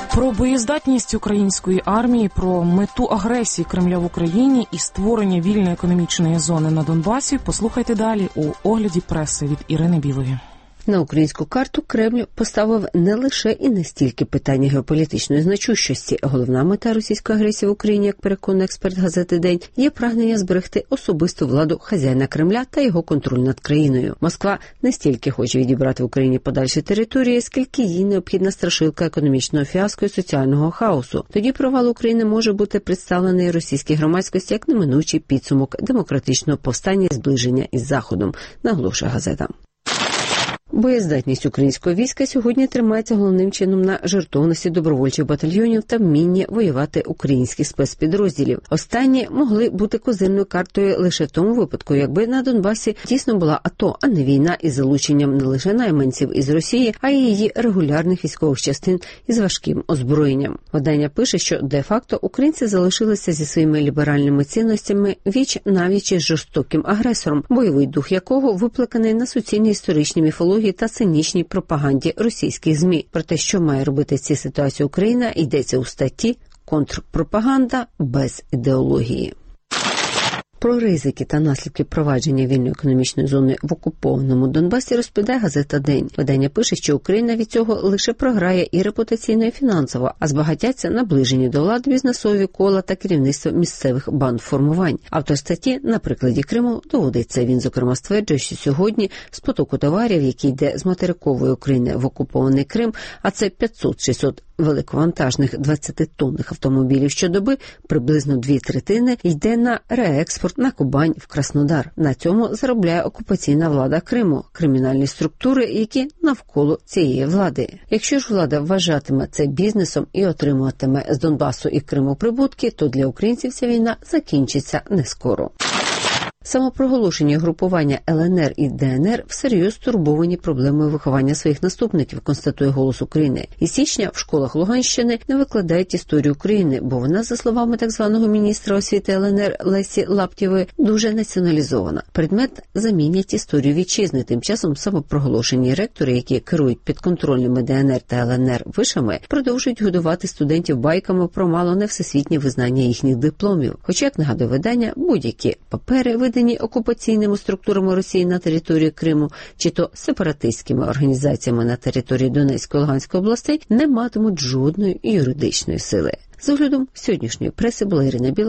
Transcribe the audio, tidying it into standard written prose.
Про боєздатність української армії, про мету агресії Кремля в Україні і створення вільної економічної зони на Донбасі послухайте далі у огляді преси від Ірини Білої. На українську карту Кремль поставив не лише і не стільки питання геополітичної значущості. Головна мета російської агресії в Україні, як переконує експерт газети «День», є прагнення зберегти особисту владу хазяїна Кремля та його контроль над країною. Москва не стільки хоче відібрати в Україні подальші території, скільки їй необхідна страшилка економічного фіаско і соціального хаосу. Тоді провал України може бути представлений російській громадськості як неминучий підсумок демократичного повстання і зближення із Заходом, наголошує газета. Боєздатність українського війська сьогодні тримається головним чином на жертовності добровольчих батальйонів та вмінні воювати українських спецпідрозділів. Останні могли бути козирною картою лише в тому випадку, якби на Донбасі дійсно була АТО, а не війна із залученням не лише найманців із Росії, а й її регулярних військових частин із важким озброєнням. Видання пише, що де-факто українці залишилися зі своїми ліберальними цінностями віч-навіч із жорстоким агресором, бойовий дух якого виплаканий на суцільній історичній міфології та цинічній пропаганді російських ЗМІ. Про те, що має робити в цій ситуації Україна, йдеться у статті «Контрпропаганда без ідеології». Про ризики та наслідки провадження вільної економічної зони в окупованому Донбасі розповідає газета «День». Видання пише, що Україна від цього лише програє і репутаційно, і фінансово, а збагатяться наближені до влади бізнесові кола та керівництво місцевих бандформувань. Автор статті на прикладі Криму доводить це. Він, зокрема, стверджує, що сьогодні з потоку товарів, який йде з материкової України в окупований Крим, а це 500-600 великовантажних 20-тонних автомобілів щодоби, приблизно 2/3 йде на реекспорт на Кубань, в Краснодар. На цьому заробляє окупаційна влада Криму, кримінальні структури, які навколо цієї влади. Якщо ж влада вважатиме це бізнесом і отримуватиме з Донбасу і Криму прибутки, то для українців ця війна закінчиться не скоро. Самопроголошені групування ЛНР і ДНР всерйоз турбовані проблемою виховання своїх наступників, констатує «Голос України». Із січня в школах Луганщини не викладають історію України, бо вона, за словами так званого міністра освіти ЛНР Лесі Лаптєвої, дуже націоналізована. Предмет замінять історію вітчизни. Тим часом самопроголошені ректори, які керують підконтрольними ДНР та ЛНР вишами, продовжують годувати студентів байками про мало не всесвітнє визнання їхніх дипломів. Хоча, як нагадує видання, будь-які папери, видані окупаційними структурами Росії на території Криму, чи то сепаратистськими організаціями на території Донецької та Луганської областей, не матимуть жодної юридичної сили. З оглядом сьогоднішньої преси була Ірина Біла.